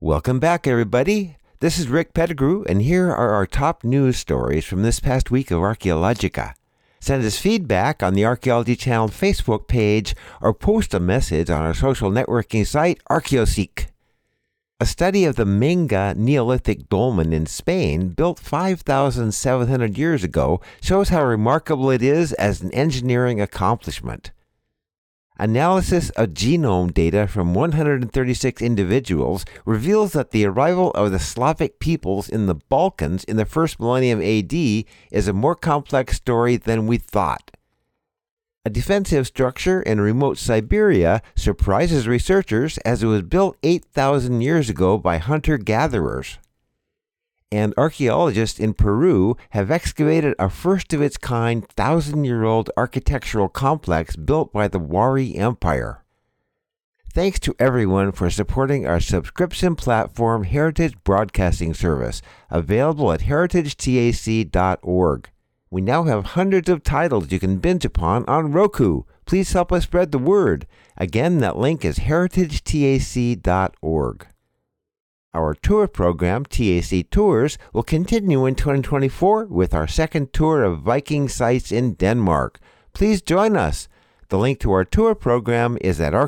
Welcome back, everybody. This is Rick Pettigrew, and here are our top news stories from this past week of Archaeologica. Send us feedback on the Archaeology Channel Facebook page or post a message on our social networking site, Archaeoseek. A study of the Menga Neolithic dolmen in Spain, built 5,700 years ago, shows how remarkable it is as an engineering accomplishment. Analysis of genome data from 136 individuals reveals that the arrival of the Slavic peoples in the Balkans in the first millennium AD is a more complex story than we thought. A defensive structure in remote Siberia surprises researchers as it was built 8,000 years ago by hunter-gatherers. And archaeologists in Peru have excavated a first-of-its-kind 1,000-year-old architectural complex built by the Wari Empire. Thanks to everyone for supporting our subscription platform Heritage Broadcasting Service, available at heritagetac.org. We now have hundreds of titles you can binge upon on Roku. Please help us spread the word. Again, that link is heritagetac.org. Our tour program, TAC Tours, will continue in 2024 with our second tour of Viking sites in Denmark. Please join us. The link to our tour program is at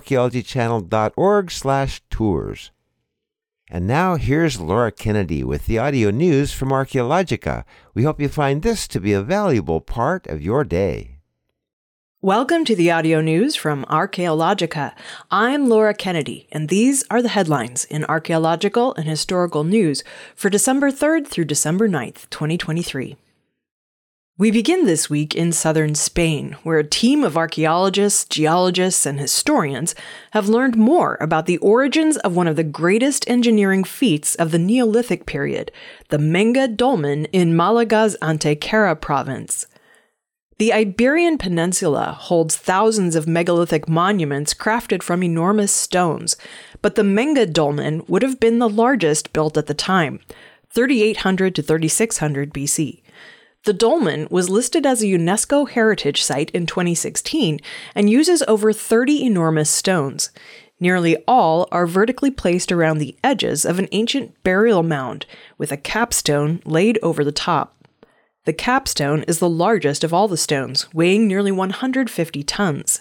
archaeologychannel.org/tours. And now here's Laura Kennedy with the audio news from Archaeologica. We hope you find this to be a valuable part of your day. Welcome to the audio news from Archaeologica. I'm Laura Kennedy, and these are the headlines in archaeological and historical news for December 3rd through December 9th, 2023. We begin this week in southern Spain, where a team of archaeologists, geologists, and historians have learned more about the origins of one of the greatest engineering feats of the Neolithic period, the Menga dolmen in Malaga's Antequera province. The Iberian Peninsula holds thousands of megalithic monuments crafted from enormous stones, but the Menga dolmen would have been the largest built at the time, 3800 to 3600 BC. The dolmen was listed as a UNESCO heritage site in 2016 and uses over 30 enormous stones. Nearly all are vertically placed around the edges of an ancient burial mound, with a capstone laid over the top. The capstone is the largest of all the stones, weighing nearly 150 tons.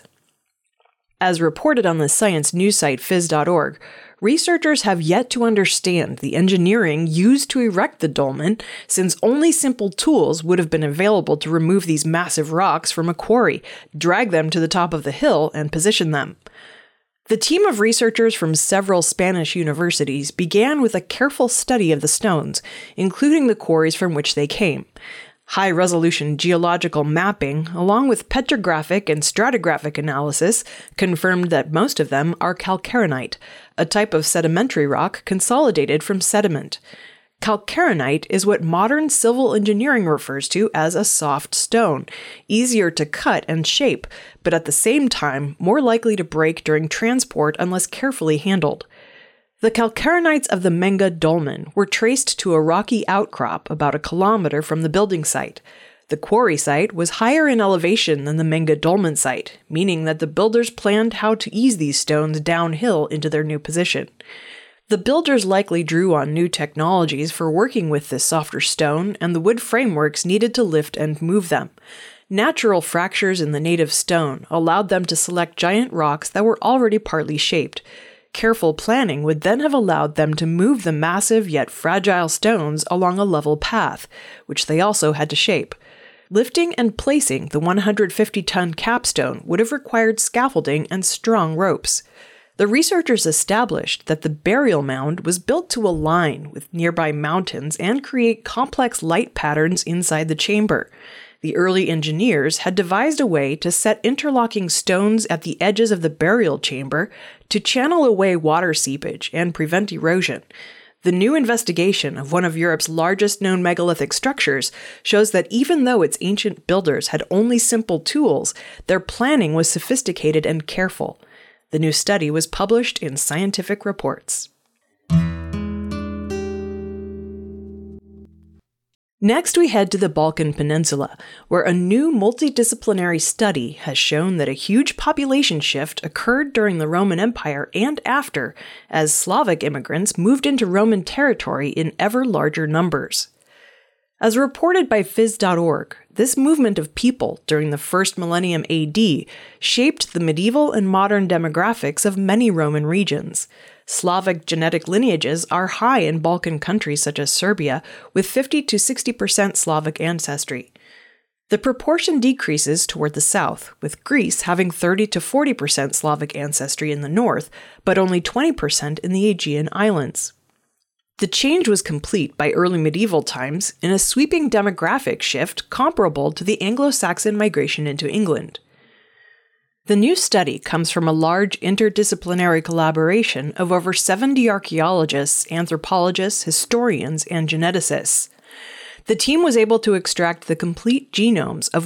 As reported on the science news site phys.org, researchers have yet to understand the engineering used to erect the dolmen, since only simple tools would have been available to remove these massive rocks from a quarry, drag them to the top of the hill, and position them. The team of researchers from several Spanish universities began with a careful study of the stones, including the quarries from which they came. High-resolution geological mapping, along with petrographic and stratigraphic analysis, confirmed that most of them are calcarenite, a type of sedimentary rock consolidated from sediment. Calcarenite is what modern civil engineering refers to as a soft stone, easier to cut and shape, but at the same time more likely to break during transport unless carefully handled. The calcarenites of the Menga dolmen were traced to a rocky outcrop about a kilometer from the building site. The quarry site was higher in elevation than the Menga dolmen site, meaning that the builders planned how to ease these stones downhill into their new position. The builders likely drew on new technologies for working with this softer stone and the wood frameworks needed to lift and move them. Natural fractures in the native stone allowed them to select giant rocks that were already partly shaped. Careful planning would then have allowed them to move the massive yet fragile stones along a level path, which they also had to shape. Lifting and placing the 150-ton capstone would have required scaffolding and strong ropes. The researchers established that the burial mound was built to align with nearby mountains and create complex light patterns inside the chamber. The early engineers had devised a way to set interlocking stones at the edges of the burial chamber to channel away water seepage and prevent erosion. The new investigation of one of Europe's largest known megalithic structures shows that even though its ancient builders had only simple tools, their planning was sophisticated and careful. The new study was published in Scientific Reports. Next, we head to the Balkan Peninsula, where a new multidisciplinary study has shown that a huge population shift occurred during the Roman Empire and after, as Slavic immigrants moved into Roman territory in ever larger numbers. As reported by Phys.org, this movement of people during the first millennium AD shaped the medieval and modern demographics of many Roman regions. Slavic genetic lineages are high in Balkan countries such as Serbia, with 50 to 60% Slavic ancestry. The proportion decreases toward the south, with Greece having 30 to 40% Slavic ancestry in the north, but only 20% in the Aegean Islands. The change was complete by early medieval times in a sweeping demographic shift comparable to the Anglo-Saxon migration into England. The new study comes from a large interdisciplinary collaboration of over 70 archaeologists, anthropologists, historians, and geneticists. The team was able to extract the complete genomes of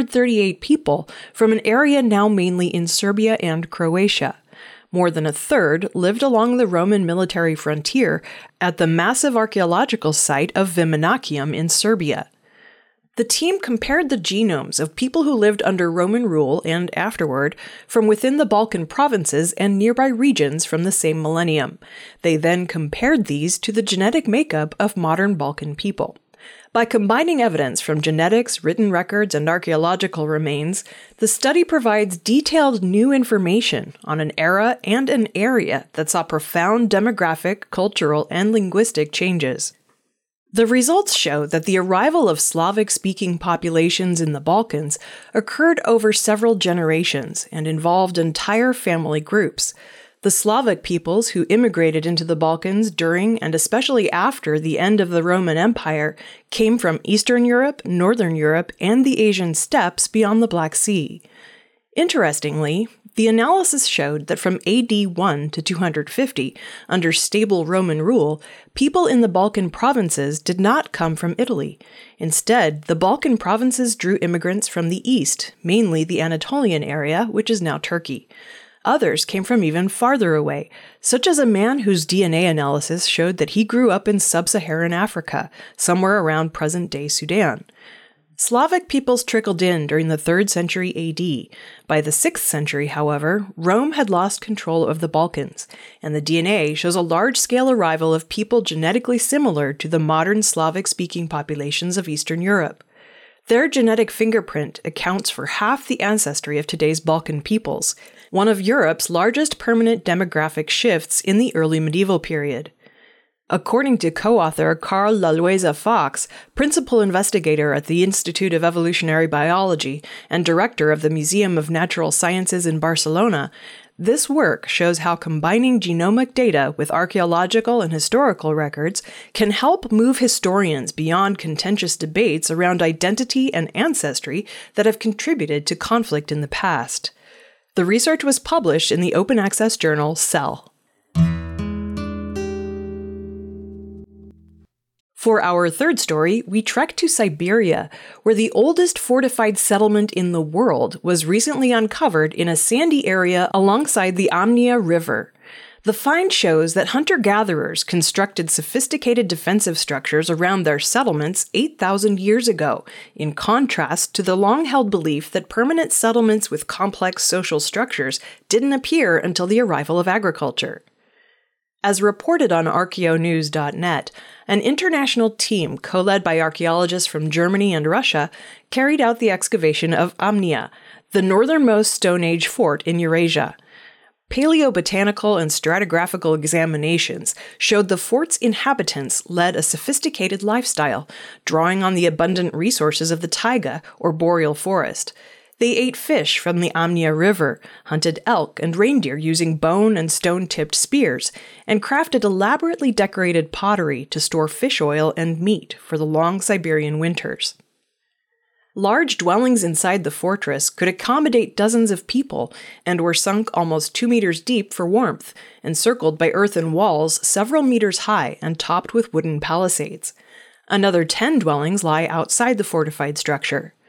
138 people from an area now mainly in Serbia and Croatia. More than a third lived along the Roman military frontier at the massive archaeological site of Viminacium in Serbia. The team compared the genomes of people who lived under Roman rule and afterward from within the Balkan provinces and nearby regions from the same millennium. They then compared these to the genetic makeup of modern Balkan people. By combining evidence from genetics, written records, and archaeological remains, the study provides detailed new information on an era and an area that saw profound demographic, cultural, and linguistic changes. The results show that the arrival of Slavic-speaking populations in the Balkans occurred over several generations and involved entire family groups. The Slavic peoples who immigrated into the Balkans during and especially after the end of the Roman Empire came from Eastern Europe, Northern Europe, and the Asian steppes beyond the Black Sea. Interestingly, the analysis showed that from AD 1 to 250, under stable Roman rule, people in the Balkan provinces did not come from Italy. Instead, the Balkan provinces drew immigrants from the east, mainly the Anatolian area, which is now Turkey. Others came from even farther away, such as a man whose DNA analysis showed that he grew up in sub-Saharan Africa, somewhere around present-day Sudan. Slavic peoples trickled in during the 3rd century AD. By the 6th century, however, Rome had lost control of the Balkans, and the DNA shows a large-scale arrival of people genetically similar to the modern Slavic-speaking populations of Eastern Europe. Their genetic fingerprint accounts for half the ancestry of today's Balkan peoples, one of Europe's largest permanent demographic shifts in the early medieval period. According to co-author Carl Lalueza Fox, principal investigator at the Institute of Evolutionary Biology and director of the Museum of Natural Sciences in Barcelona, this work shows how combining genomic data with archaeological and historical records can help move historians beyond contentious debates around identity and ancestry that have contributed to conflict in the past. The research was published in the open-access journal Cell. For our third story, we trek to Siberia, where the oldest fortified settlement in the world was recently uncovered in a sandy area alongside the Amnia River. The find shows that hunter-gatherers constructed sophisticated defensive structures around their settlements 8,000 years ago, in contrast to the long-held belief that permanent settlements with complex social structures didn't appear until the arrival of agriculture. As reported on archaeonews.net, an international team co-led by archaeologists from Germany and Russia carried out the excavation of Amnia, the northernmost Stone Age fort in Eurasia. Paleobotanical and stratigraphical examinations showed the fort's inhabitants led a sophisticated lifestyle, drawing on the abundant resources of the taiga, or boreal forest. They ate fish from the Amnia River, hunted elk and reindeer using bone and stone-tipped spears, and crafted elaborately decorated pottery to store fish oil and meat for the long Siberian winters. Large dwellings inside the fortress could accommodate dozens of people and were sunk almost 2 meters deep for warmth, encircled by earthen walls several meters high and topped with wooden palisades. Another 10 dwellings lie outside the fortified structure.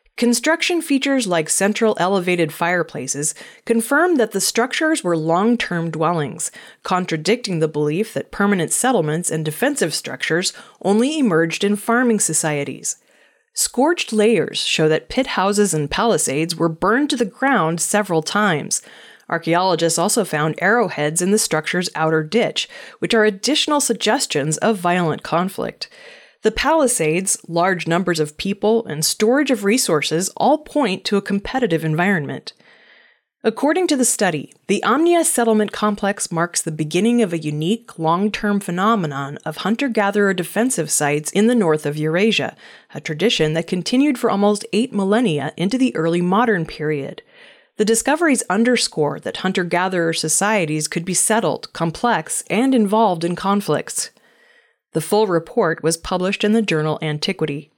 Construction features like central elevated fireplaces confirm that the structures were long-term dwellings, contradicting the belief that permanent settlements and defensive structures only emerged in farming societies. Scorched layers show that pit houses and palisades were burned to the ground several times. Archaeologists also found arrowheads in the structure's outer ditch, which are additional suggestions of violent conflict. The palisades, large numbers of people, and storage of resources all point to a competitive environment. According to the study, the Amnia settlement complex marks the beginning of a unique, long-term phenomenon of hunter-gatherer defensive sites in the north of Eurasia, a tradition that continued for almost 8 millennia into the early modern period. The discoveries underscore that hunter-gatherer societies could be settled, complex, and involved in conflicts. The full report was published in the journal Antiquity.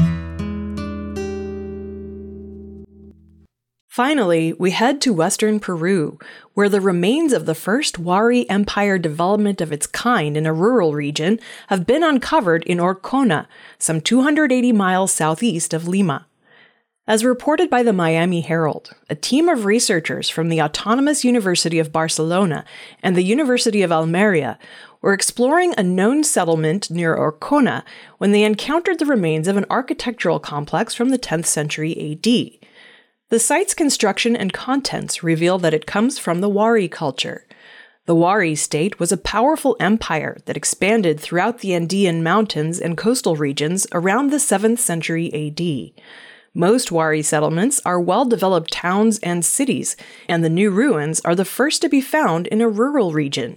Finally, we head to western Peru, where the remains of the first Wari Empire development of its kind in a rural region have been uncovered in Orcona, some 280 miles southeast of Lima. As reported by the Miami Herald, a team of researchers from the Autonomous University of Barcelona and the University of Almeria were exploring a known settlement near Orcona when they encountered the remains of an architectural complex from the 10th century AD. The site's construction and contents reveal that it comes from the Wari culture. The Wari state was a powerful empire that expanded throughout the Andean mountains and coastal regions around the 7th century AD. Most Wari settlements are well-developed towns and cities, and the new ruins are the first to be found in a rural region.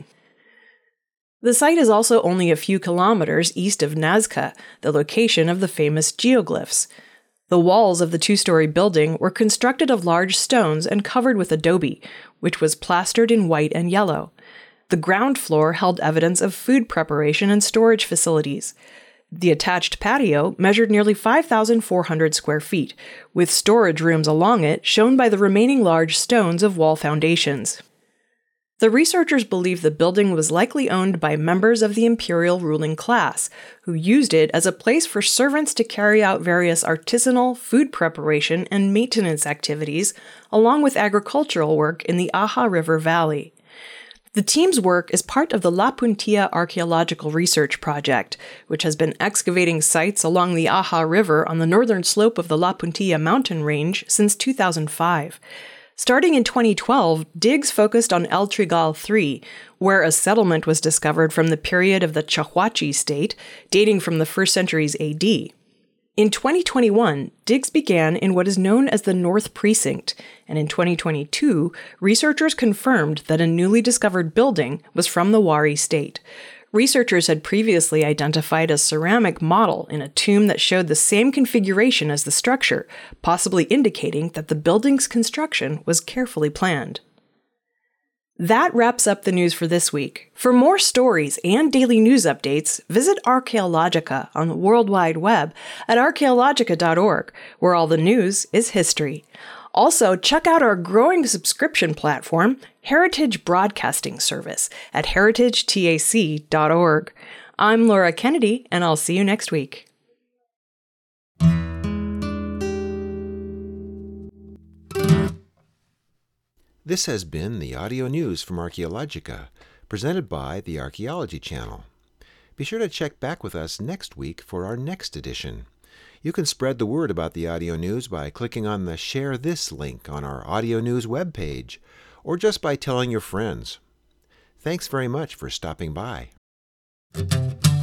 The site is also only a few kilometers east of Nazca, the location of the famous geoglyphs. The walls of the two-story building were constructed of large stones and covered with adobe, which was plastered in white and yellow. The ground floor held evidence of food preparation and storage facilities. The attached patio measured nearly 5,400 square feet, with storage rooms along it shown by the remaining large stones of wall foundations. The researchers believe the building was likely owned by members of the imperial ruling class, who used it as a place for servants to carry out various artisanal, food preparation, and maintenance activities, along with agricultural work in the Aja River Valley. The team's work is part of the La Puntilla Archaeological Research Project, which has been excavating sites along the Aja River on the northern slope of the La Puntilla mountain range since 2005. Starting in 2012, digs focused on El Trigal III, where a settlement was discovered from the period of the Chahuachi state, dating from the 1st centuries AD. In 2021, digs began in what is known as the North Precinct, and in 2022, researchers confirmed that a newly discovered building was from the Wari state. Researchers had previously identified a ceramic model in a tomb that showed the same configuration as the structure, possibly indicating that the building's construction was carefully planned. That wraps up the news for this week. For more stories and daily news updates, visit Archaeologica on the World Wide Web at archaeologica.org, where all the news is history. Also, check out our growing subscription platform, Heritage Broadcasting Service, at heritagetac.org. I'm Laura Kennedy, and I'll see you next week. This has been the audio news from Archaeologica, presented by the Archaeology Channel. Be sure to check back with us next week for our next edition. You can spread the word about the audio news by clicking on the Share This link on our audio news webpage, or just by telling your friends. Thanks very much for stopping by.